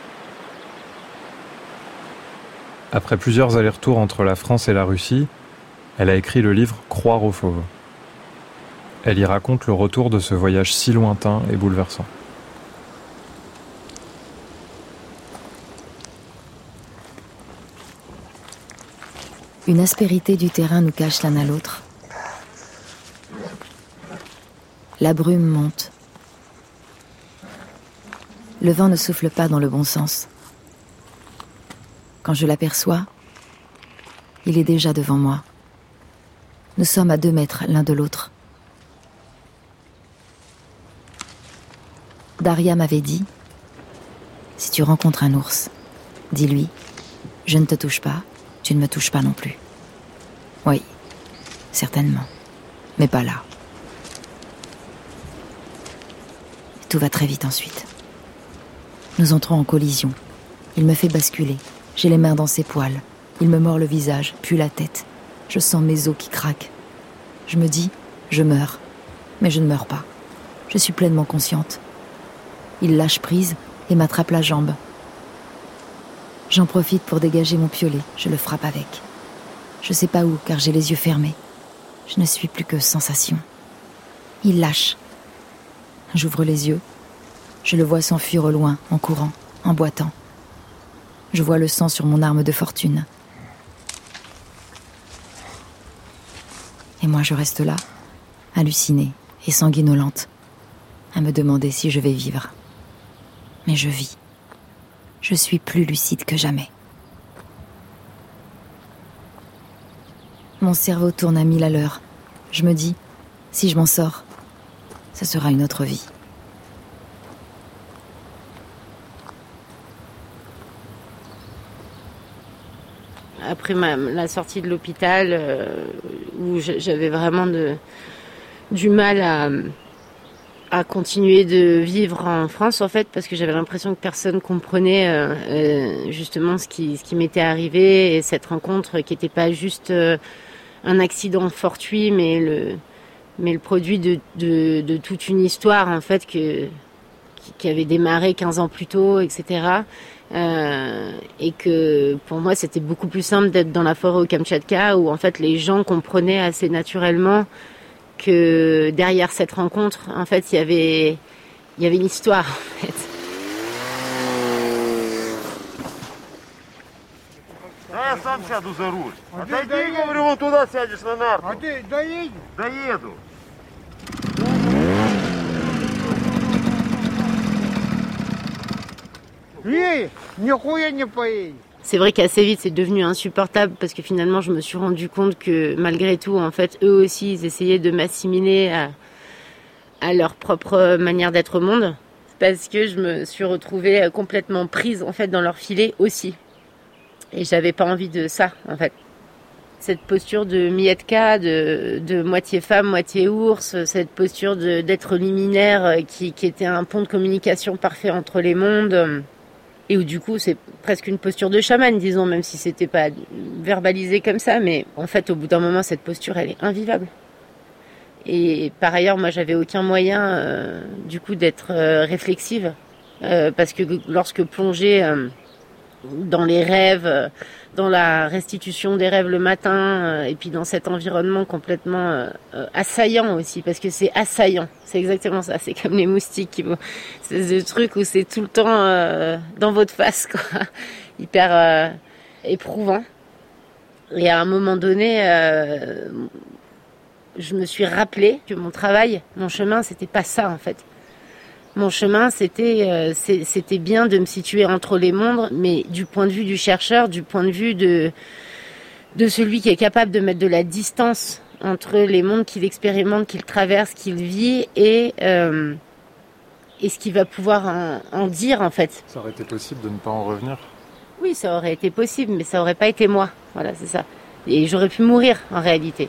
Après plusieurs allers-retours entre la France et la Russie, elle a écrit le livre « Croire aux fauves ». Elle y raconte le retour de ce voyage si lointain et bouleversant. Une aspérité du terrain nous cache l'un à l'autre. La brume monte. Le vent ne souffle pas dans le bon sens. Quand je l'aperçois, il est déjà devant moi. Nous sommes à deux mètres l'un de l'autre. Daria m'avait dit, si tu rencontres un ours, dis-lui, je ne te touche pas, tu ne me touches pas non plus. Oui, certainement, mais pas là. Tout va très vite ensuite. Nous entrons en collision. Il me fait basculer. J'ai les mains dans ses poils. Il me mord le visage, puis la tête. Je sens mes os qui craquent. Je me dis, je meurs. Mais je ne meurs pas. Je suis pleinement consciente. Il lâche prise et m'attrape la jambe. J'en profite pour dégager mon piolet. Je le frappe avec. Je sais pas où, car j'ai les yeux fermés. Je ne suis plus que sensation. Il lâche. J'ouvre les yeux. Je le vois s'enfuir au loin, en courant, en boitant. Je vois le sang sur mon arme de fortune. Et moi, je reste là, hallucinée et sanguinolente, à me demander si je vais vivre. Mais je vis. Je suis plus lucide que jamais. Mon cerveau tourne à mille à l'heure. Je me dis, si je m'en sors, ce sera une autre vie. Après ma, la sortie de l'hôpital, euh, où j'avais vraiment de, du mal à, à continuer de vivre en France, en fait, parce que j'avais l'impression que personne comprenait euh, euh, justement ce qui, ce qui m'était arrivé, et cette rencontre qui n'était pas juste euh, un accident fortuit, mais le, mais le produit de, de, de toute une histoire, en fait, que, qui, qui avait démarré quinze ans plus tôt, et cetera. Euh, et que pour moi c'était beaucoup plus simple d'être dans la forêt au Kamtchatka, où en fait les gens comprenaient assez naturellement que derrière cette rencontre en fait il y avait il y avait une histoire en fait. Да я сам сяду за руль. Отойди, говорю, вон туда сядешь на нарт. А ты доедешь? Доеду. C'est vrai qu'assez vite c'est devenu insupportable, parce que finalement je me suis rendu compte que malgré tout en fait eux aussi ils essayaient de m'assimiler à, à leur propre manière d'être au monde, parce que je me suis retrouvée complètement prise en fait dans leur filet aussi, et j'avais pas envie de ça en fait. Cette posture de Mietka, de, de moitié femme, moitié ours, cette posture de, d'être liminaire qui, qui était un pont de communication parfait entre les mondes, et où du coup c'est presque une posture de chaman, disons, même si c'était pas verbalisé comme ça, mais en fait au bout d'un moment cette posture elle est invivable. Et par ailleurs moi j'avais aucun moyen euh, du coup d'être euh, réflexive, euh, parce que lorsque plongé euh, dans les rêves, euh, dans la restitution des rêves le matin, euh, et puis dans cet environnement complètement euh, euh, assaillant aussi, parce que c'est assaillant, c'est exactement ça, c'est comme les moustiques qui vont, c'est ce truc où c'est tout le temps euh, dans votre face, quoi, hyper euh, éprouvant. Et à un moment donné, euh, je me suis rappelé que mon travail, mon chemin, c'était pas ça en fait. Mon chemin, c'était, euh, c'est, c'était bien de me situer entre les mondes, mais du point de vue du chercheur, du point de vue de, de celui qui est capable de mettre de la distance entre les mondes qu'il expérimente, qu'il traverse, qu'il vit, et, euh, et ce qu'il va pouvoir en, en dire en fait. Ça aurait été possible de ne pas en revenir ? Oui, ça aurait été possible, mais ça aurait pas été moi. Voilà, c'est ça. Et j'aurais pu mourir, en réalité.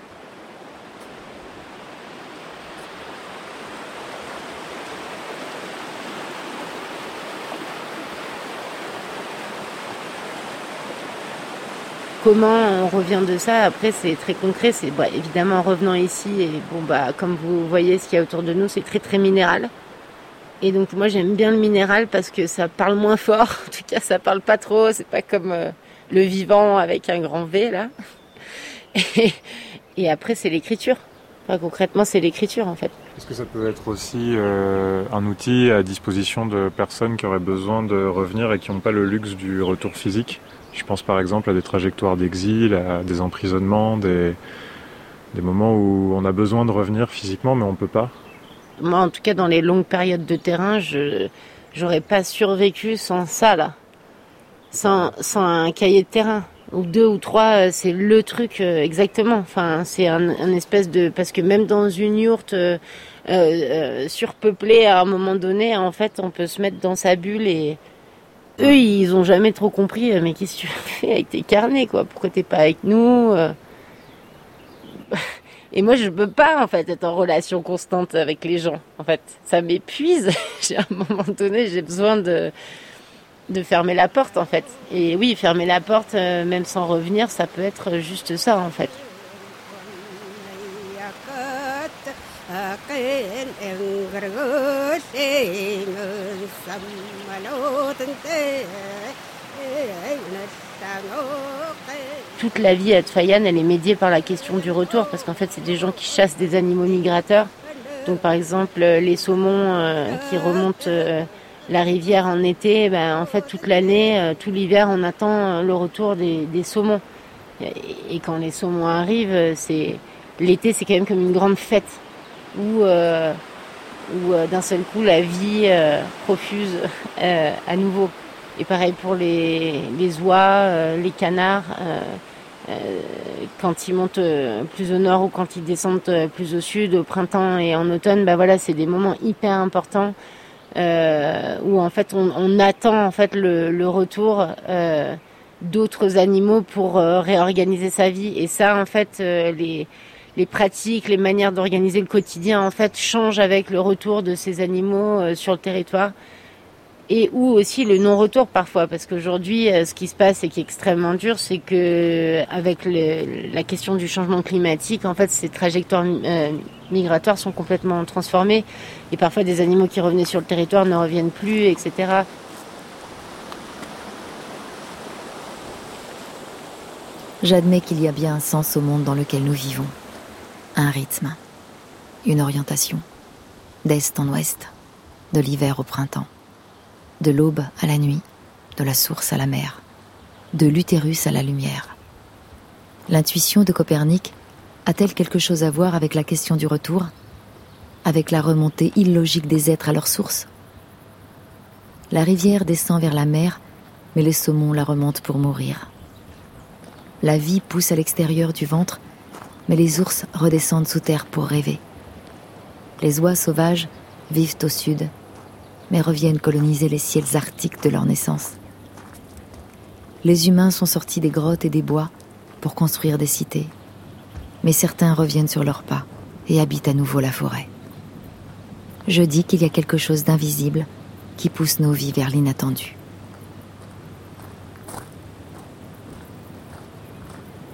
Comment on revient de ça ? Après, c'est très concret. C'est bah, évidemment en revenant ici, et bon bah comme vous voyez, ce qu'il y a autour de nous, c'est très très minéral. Et donc moi j'aime bien le minéral parce que ça parle moins fort. En tout cas, ça parle pas trop. C'est pas comme euh, le vivant avec un grand V là. Et, et après c'est l'écriture. Enfin, concrètement, c'est l'écriture en fait. Est-ce que ça peut être aussi euh, un outil à disposition de personnes qui auraient besoin de revenir et qui n'ont pas le luxe du retour physique ? Je pense par exemple à des trajectoires d'exil, à des emprisonnements, des, des moments où on a besoin de revenir physiquement mais on ne peut pas. Moi, en tout cas, dans les longues périodes de terrain, je j'aurais pas survécu sans ça, là. Sans, sans un cahier de terrain. Ou deux ou trois, c'est le truc euh, exactement. Enfin, c'est un, un espèce de... Parce que même dans une yourte euh, euh, surpeuplée, à un moment donné, en fait, on peut se mettre dans sa bulle et... Eux, ils ont jamais trop compris, mais qu'est-ce que tu fais avec tes carnets, quoi ? Pourquoi t'es pas avec nous ? Et moi, je peux pas, en fait, être en relation constante avec les gens. En fait, ça m'épuise. À un moment donné, j'ai besoin de, de fermer la porte, en fait. Et oui, fermer la porte, euh, même sans revenir, ça peut être juste ça, en fait. Toute la vie à Tfayan, elle est médiée par la question du retour, parce qu'en fait, c'est des gens qui chassent des animaux migrateurs. Donc, par exemple, les saumons euh, qui remontent euh, la rivière en été, ben, en fait, toute l'année, euh, tout l'hiver, on attend euh, le retour des, des saumons. Et, et quand les saumons arrivent, c'est l'été, c'est quand même comme une grande fête où, euh, où euh, d'un seul coup, la vie euh, profuse euh, à nouveau. Et pareil pour les, les oies, euh, les canards, euh, euh, quand ils montent euh, plus au nord ou quand ils descendent euh, plus au sud, au printemps et en automne, bah voilà, c'est des moments hyper importants euh, où en fait on, on attend en fait le, le retour euh, d'autres animaux pour euh, réorganiser sa vie. Et ça, en fait, euh, les les pratiques, les manières d'organiser le quotidien, en fait, changent avec le retour de ces animaux euh, sur le territoire. Et ou aussi le non-retour parfois, parce qu'aujourd'hui, ce qui se passe et qui est extrêmement dur, c'est que avec le, la question du changement climatique, en fait, ces trajectoires euh, migratoires sont complètement transformées, et parfois des animaux qui revenaient sur le territoire ne reviennent plus, et cetera. J'admets qu'il y a bien un sens au monde dans lequel nous vivons, un rythme, une orientation, d'est en ouest, de l'hiver au printemps. De l'aube à la nuit, de la source à la mer, de l'utérus à la lumière. L'intuition de Copernic a-t-elle quelque chose à voir avec la question du retour ? Avec la remontée illogique des êtres à leur source ? La rivière descend vers la mer, mais les saumons la remontent pour mourir. La vie pousse à l'extérieur du ventre, mais les ours redescendent sous terre pour rêver. Les oies sauvages vivent au sud, mais reviennent coloniser les ciels arctiques de leur naissance. Les humains sont sortis des grottes et des bois pour construire des cités, mais certains reviennent sur leurs pas et habitent à nouveau la forêt. Je dis qu'il y a quelque chose d'invisible qui pousse nos vies vers l'inattendu.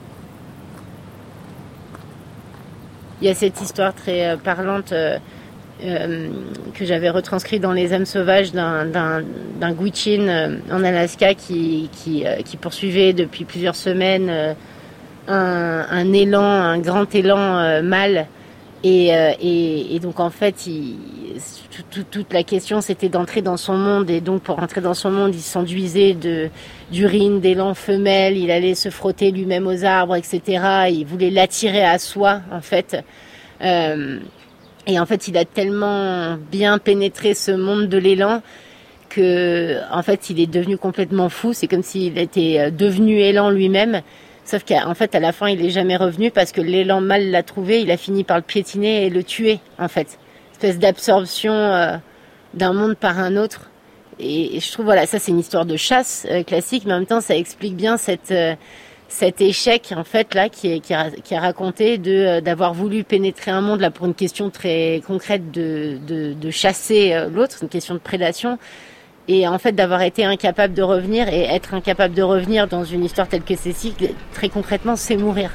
Il y a cette histoire très parlante euh, que j'avais retranscrit dans Les âmes sauvages d'un, d'un, d'un Gwich'in euh, en Alaska qui, qui, euh, qui poursuivait depuis plusieurs semaines euh, un, un élan, un grand élan euh, mâle. Et, euh, et, et donc en fait, il, tout, toute la question c'était d'entrer dans son monde, et donc pour entrer dans son monde, il s'enduisait de, d'urine, d'élan femelle, il allait se frotter lui-même aux arbres, et cetera. Il voulait l'attirer à soi en fait. Euh, et en fait, il a tellement bien pénétré ce monde de l'élan que en fait, il est devenu complètement fou. C'est comme s'il était devenu élan lui-même. Sauf qu'en fait, à la fin, il est jamais revenu parce que l'élan mâle l'a trouvé, il a fini par le piétiner et le tuer, en fait. Une espèce d'absorption euh, d'un monde par un autre. Et, et je trouve, voilà, ça c'est une histoire de chasse euh, classique, mais en même temps, ça explique bien cette, euh, cet échec, en fait, là, qui est, qui est, qui est raconté de, euh, d'avoir voulu pénétrer un monde, là, pour une question très concrète de, de, de chasser euh, l'autre, une question de prédation. Et en fait, d'avoir été incapable de revenir, et être incapable de revenir dans une histoire telle que celle-ci, très concrètement, c'est mourir.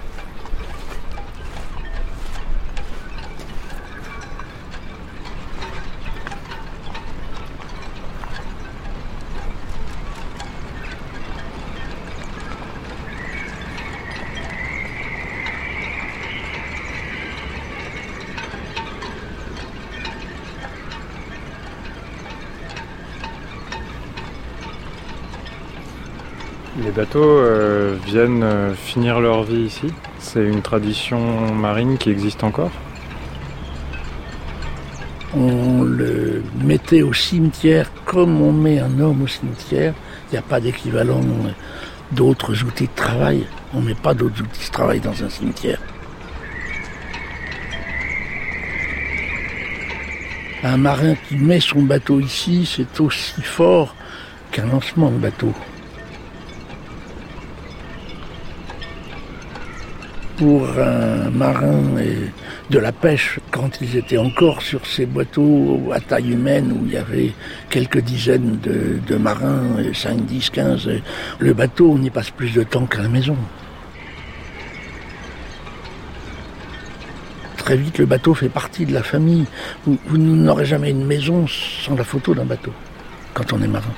Les bateaux euh, viennent euh, finir leur vie ici. C'est une tradition marine qui existe encore. On le mettait au cimetière comme on met un homme au cimetière. Il n'y a pas d'équivalent d'autres outils de travail. On ne met pas d'autres outils de travail dans un cimetière. Un marin qui met son bateau ici, c'est aussi fort qu'un lancement de bateau. Pour un marin de la pêche, quand ils étaient encore sur ces bateaux à taille humaine, où il y avait quelques dizaines de, de marins, cinq, dix, quinze, le bateau, on y passe plus de temps qu'à la maison. Très vite, le bateau fait partie de la famille. Vous, vous n'aurez jamais une maison sans la photo d'un bateau, quand on est marin.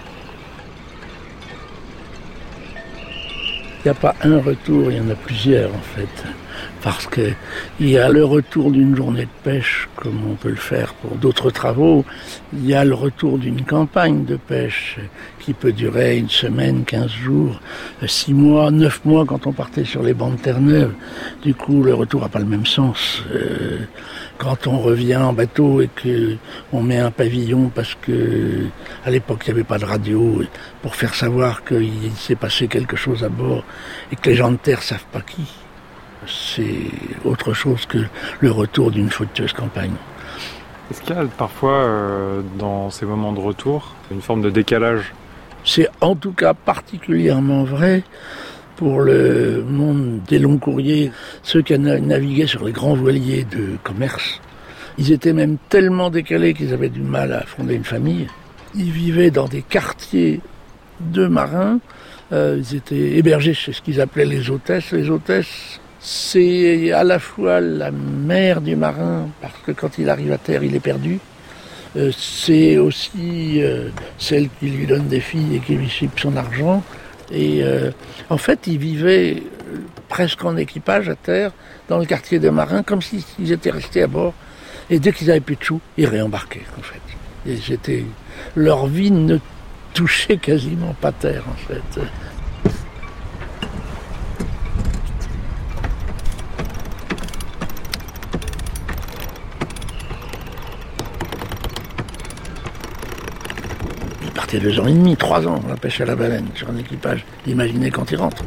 Il n'y a pas un retour, il y en a plusieurs en fait. Parce qu'il y a le retour d'une journée de pêche, comme on peut le faire pour d'autres travaux. Il y a le retour d'une campagne de pêche qui peut durer une semaine, quinze jours, six mois, neuf mois quand on partait sur les bancs de Terre-Neuve. Du coup, le retour n'a pas le même sens. Euh, quand on revient en bateau et qu'on met un pavillon parce que à l'époque il n'y avait pas de radio, pour faire savoir qu'il s'est passé quelque chose à bord et que les gens de terre savent pas qui. C'est autre chose que le retour d'une fructueuse campagne. Est-ce qu'il y a parfois, euh, dans ces moments de retour, une forme de décalage ? C'est en tout cas particulièrement vrai pour le monde des longs courriers, ceux qui naviguaient sur les grands voiliers de commerce. Ils étaient même tellement décalés qu'ils avaient du mal à fonder une famille. Ils vivaient dans des quartiers de marins. Euh, ils étaient hébergés chez ce qu'ils appelaient les hôtesses. Les hôtesses, c'est à la fois la mère du marin, parce que quand il arrive à terre, il est perdu. Euh, c'est aussi euh, celle qui lui donne des filles et qui lui chipe son argent. Et euh, en fait, ils vivaient presque en équipage à terre, dans le quartier des marins, comme s'ils étaient restés à bord. Et dès qu'ils n'avaient plus de sous, ils réembarquaient, en fait. Et c'était... Leur vie ne touchait quasiment pas terre, en fait. Ils partaient deux ans et demi, trois ans, la pêche à la baleine, sur un équipage. Imaginez quand ils rentrent.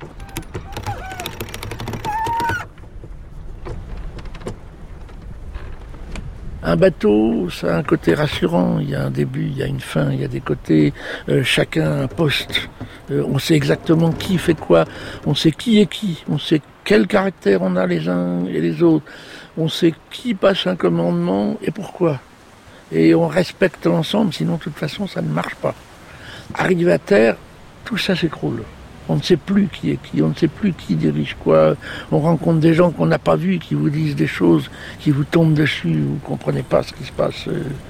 Un bateau, ça a un côté rassurant, il y a un début, il y a une fin, il y a des côtés, euh, chacun un poste. Euh, on sait exactement qui fait quoi, on sait qui est qui, on sait quel caractère on a les uns et les autres, on sait qui passe un commandement et pourquoi. Et on respecte l'ensemble, sinon de toute façon ça ne marche pas. Arrivé à terre, tout ça s'écroule. On ne sait plus qui est qui, on ne sait plus qui dirige quoi. On rencontre des gens qu'on n'a pas vus, qui vous disent des choses, qui vous tombent dessus, vous ne comprenez pas ce qui se passe.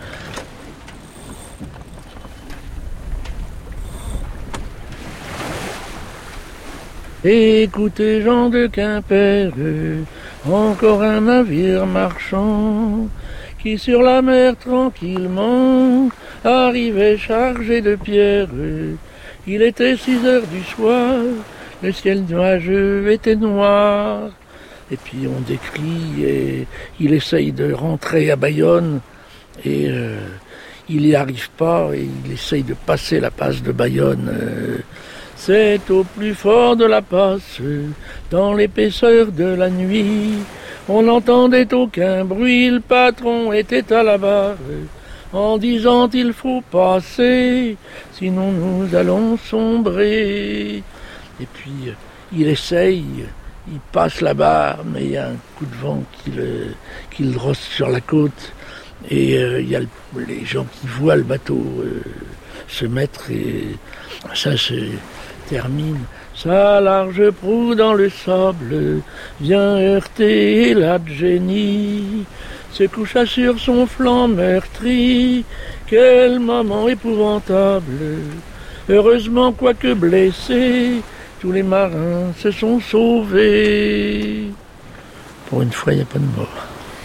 Écoutez, gens de Quimper, encore un navire marchand qui sur la mer tranquillement arrivait chargé de pierres. Il était six heures du soir, le ciel nuageux était noir. Et puis on décrit, et il essaye de rentrer à Bayonne, et euh, il n'y arrive pas, et il essaye de passer la passe de Bayonne. Euh, C'est au plus fort de la passe, dans l'épaisseur de la nuit. On n'entendait aucun bruit, le patron était à la barre, en disant il faut passer, sinon nous allons sombrer. Et puis il essaye, il passe la barre, mais il y a un coup de vent qui le, qui le rosse sur la côte. Et euh, il y a le, les gens qui voient le bateau euh, se mettre, et ça c'est... termine. Sa large proue dans le sable vient heurter la Jenny, se coucha sur son flanc meurtri. Quel moment épouvantable! Heureusement, quoique blessés, tous les marins se sont sauvés. Pour une fois, il n'y a pas de mort.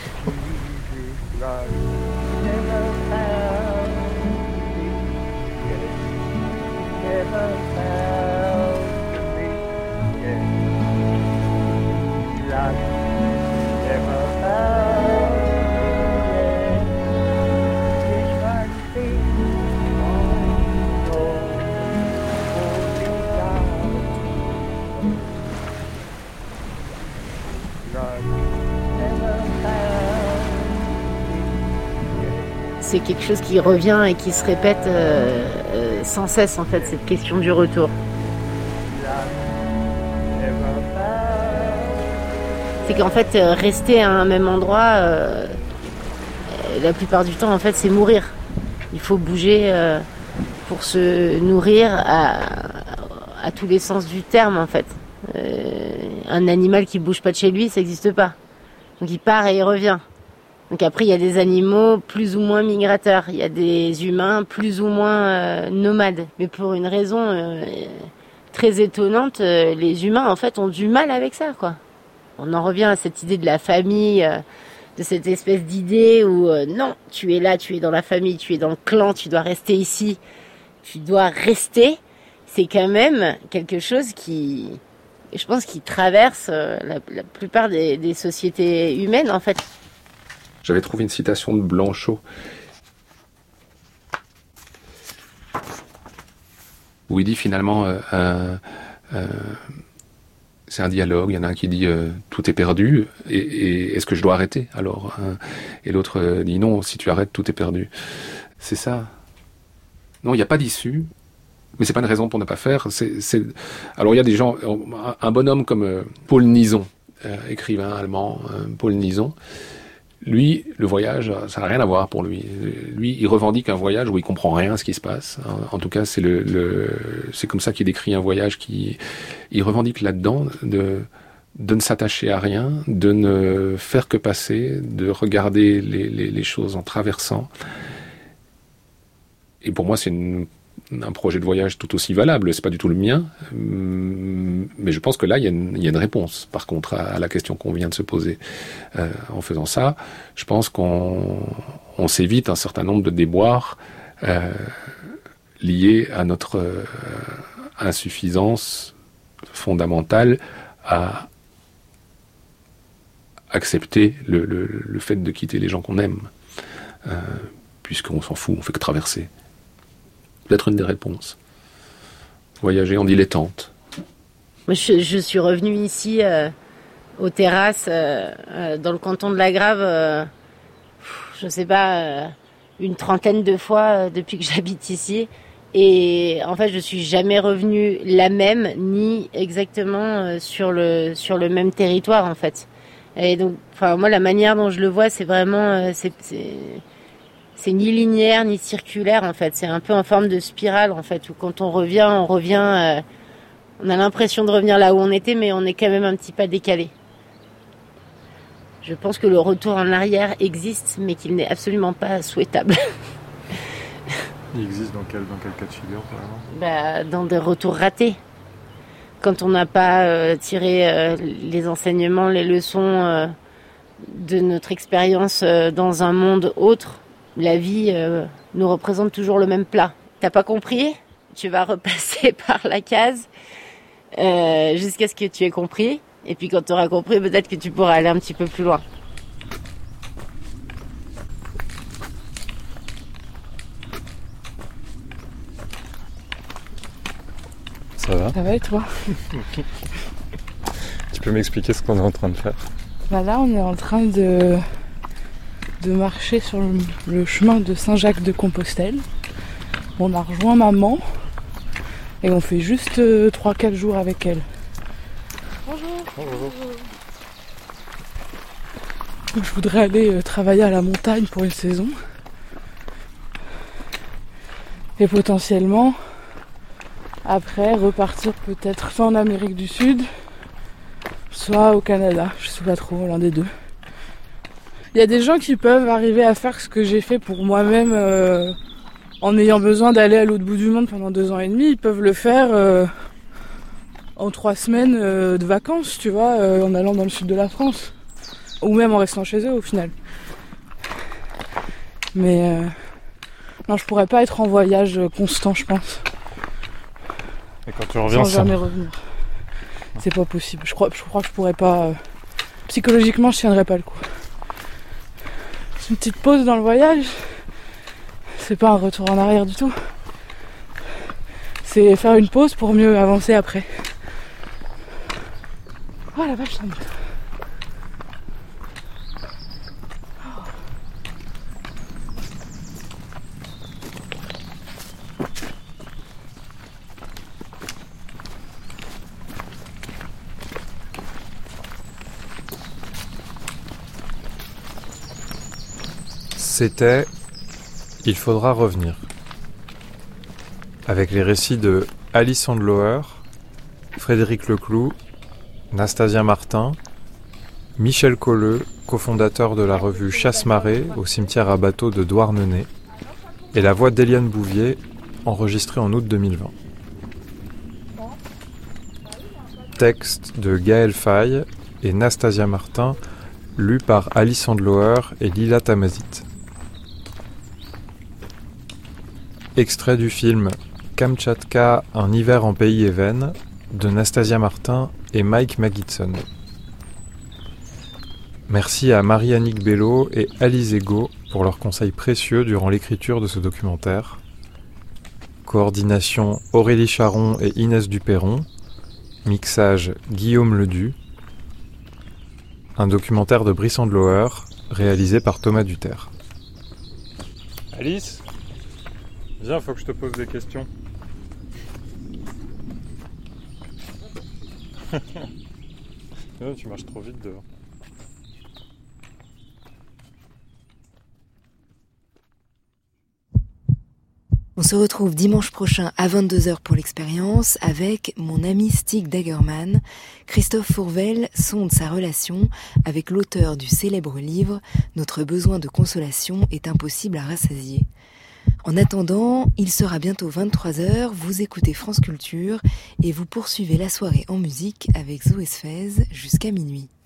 C'est quelque chose qui revient et qui se répète euh, euh, sans cesse, en fait, cette question du retour. C'est qu'en fait, euh, rester à un même endroit, euh, la plupart du temps, en fait, c'est mourir. Il faut bouger euh, pour se nourrir à, à tous les sens du terme, en fait. Euh, un animal qui bouge pas de chez lui, ça n'existe pas. Donc il part et il revient. Donc après, il y a des animaux plus ou moins migrateurs. Il y a des humains plus ou moins euh, nomades. Mais pour une raison euh, très étonnante, euh, les humains, en fait, ont du mal avec ça, quoi. On en revient à cette idée de la famille, euh, de cette espèce d'idée où euh, non, tu es là, tu es dans la famille, tu es dans le clan, tu dois rester ici, tu dois rester. C'est quand même quelque chose qui, je pense, qui traverse euh, la, la plupart des, des sociétés humaines, en fait. J'avais trouvé une citation de Blanchot où il dit finalement euh, euh, euh, c'est un dialogue, il y en a un qui dit euh, tout est perdu et, et est-ce que je dois arrêter alors euh, et l'autre euh, dit non, si tu arrêtes tout est perdu. C'est ça. Non, il n'y a pas d'issue, mais c'est pas une raison pour ne pas faire. C'est, c'est... Alors il y a des gens, un bonhomme comme euh, Paul Nison, euh, écrivain allemand, euh, Paul Nison. Lui, le voyage, ça n'a rien à voir pour lui. Lui, il revendique un voyage où il comprend rien à ce qui se passe. En tout cas, c'est le, le c'est comme ça qu'il décrit un voyage qui, il revendique là-dedans de, de ne s'attacher à rien, de ne faire que passer, de regarder les, les, les choses en traversant. Et pour moi, c'est une, un projet de voyage tout aussi valable. C'est pas du tout le mien, mais je pense que là, il y a une, il y a une réponse, par contre, à, à la question qu'on vient de se poser. Euh, en faisant ça, je pense qu'on on s'évite un certain nombre de déboires euh, liés à notre euh, insuffisance fondamentale à accepter le, le, le fait de quitter les gens qu'on aime, euh, puisqu'on s'en fout, on fait que traverser. Peut-être une des réponses. Voyager en dilettante. Moi, je, je suis revenue ici, euh, aux terrasses, euh, euh, dans le canton de la Grave, euh, je ne sais pas, euh, une trentaine de fois euh, depuis que j'habite ici. Et en fait, je suis jamais revenue la même, ni exactement euh, sur le sur le même territoire, en fait. Et donc, enfin, moi, la manière dont je le vois, c'est vraiment, euh, c'est, c'est c'est ni linéaire ni circulaire, en fait. C'est un peu en forme de spirale, en fait, où quand on revient, on revient euh, On a l'impression de revenir là où on était, mais on est quand même un petit pas décalé. Je pense que le retour en arrière existe, mais qu'il n'est absolument pas souhaitable. Il existe dans quel, dans quel cas de figure, par exemple ? Bah, dans des retours ratés. Quand on n'a pas euh, tiré euh, les enseignements, les leçons euh, de notre expérience euh, dans un monde autre, la vie euh, nous représente toujours le même plat. T'as pas compris ? Tu vas repasser par la case euh, jusqu'à ce que tu aies compris. Et puis quand tu auras compris, peut-être que tu pourras aller un petit peu plus loin. Ça va ? Ça va et toi ? Tu peux m'expliquer ce qu'on est en train de faire ? Bah là, on est en train de, de marcher sur le, le chemin de Saint-Jacques-de-Compostelle. On a rejoint maman et on fait juste euh, trois quatre jours avec elle. Bonjour. Bonjour. Donc, je voudrais aller euh, travailler à la montagne pour une saison. Et potentiellement, après, repartir peut-être soit en Amérique du Sud, soit au Canada. Je sais pas trop, l'un des deux. Il y a des gens qui peuvent arriver à faire ce que j'ai fait pour moi-même euh, en ayant besoin d'aller à l'autre bout du monde pendant deux ans et demi. Ils peuvent le faire euh, en trois semaines euh, de vacances, tu vois, euh, en allant dans le sud de la France. Ou même en restant chez eux au final. Mais euh, non, je pourrais pas être en voyage constant, je pense. Et quand tu reviens, sans jamais revenir. C'est pas possible. Je crois, je crois que je pourrais pas. Euh, psychologiquement, je tiendrais pas le coup. C'est une petite pause dans le voyage. C'est pas un retour en arrière du tout. C'est faire une pause pour mieux avancer après. Oh la vache, ça monte. C'était « Il faudra revenir » avec les récits de Alice Handlower, Frédéric Leclou, Nastasia Martin, Michel Colleux, cofondateur de la revue Chasse-Marée au cimetière à bateau de Douarnenez, et la voix d'Éliane Bouvier, enregistrée en août deux mille vingt. Texte de Gaël Faye et Nastasia Martin, lu par Alice Handlower et Lila Tamazit. Extrait du film Kamtchatka, un hiver en pays Even de Nastasia Martin et Mike Magidson. Merci à Marie-Annick Bello et Alice Ego pour leurs conseils précieux durant l'écriture de ce documentaire. Coordination Aurélie Charon et Inès Duperron. Mixage Guillaume Ledu. Un documentaire de Brice Handlower réalisé par Thomas Duterre. Alice ? Viens, faut que je te pose des questions. Non, tu marches trop vite dehors. On se retrouve dimanche prochain à vingt-deux heures pour l'expérience avec mon ami Stig Dagerman. Christophe Fourvel sonde sa relation avec l'auteur du célèbre livre « Notre besoin de consolation est impossible à rassasier ». En attendant, il sera bientôt vingt-trois heures, vous écoutez France Culture et vous poursuivez la soirée en musique avec Zoé Sfez jusqu'à minuit.